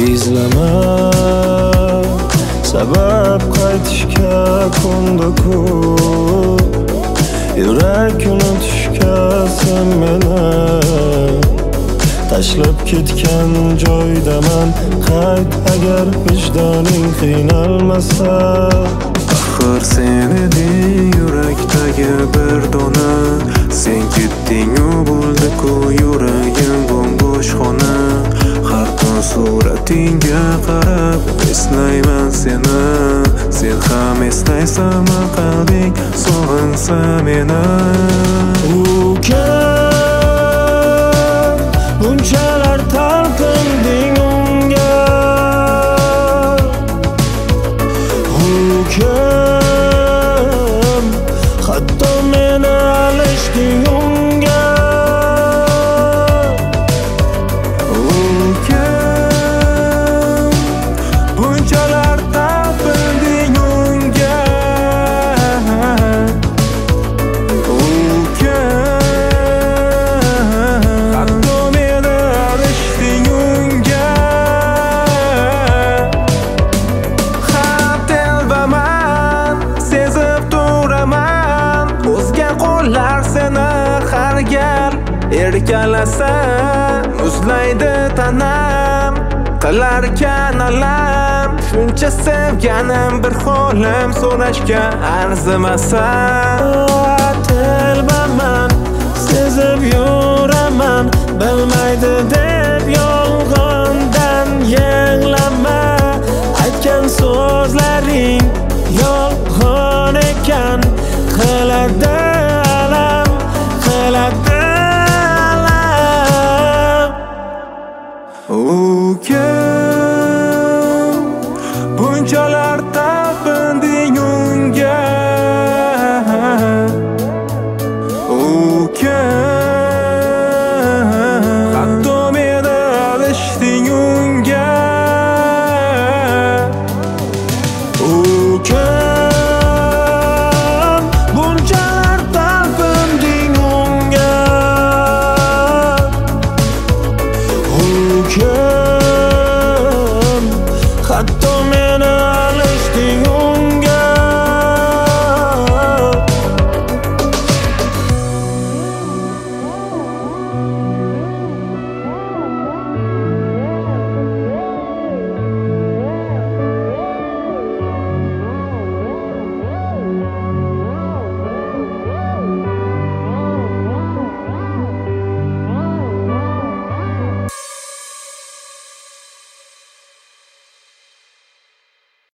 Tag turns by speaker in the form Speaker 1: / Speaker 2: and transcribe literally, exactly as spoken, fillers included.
Speaker 1: izlama sabab qaytishga ko'ndi-ku yurak unutishga sen meni tashlab ketgan joydaman qayt agar vijdoning qiynalmasa.
Speaker 2: Axir sen eding yurakdagi bir dona, sen ketding u bo'ldi-ku yuragim bo'sh xona. Har kun suratingga qarab eslayman seni, sen ham eslaysanmi qalbing sog'insa meni.
Speaker 1: Ukam bunchalar talpinding unga, ukam hatto meni alishding unga.
Speaker 2: Ukam bunchalar talpinding unga, ukam hatto meni alishding unga. Har telbaman, sezib turaman, o'zga qo'llar seni har gal erkalasa muzlaydi tanam, qilarkan alam. Shuncha sevganim bir holim so'rashga arzimasa.
Speaker 1: Telbaman, sezib yuraman, bilmaydi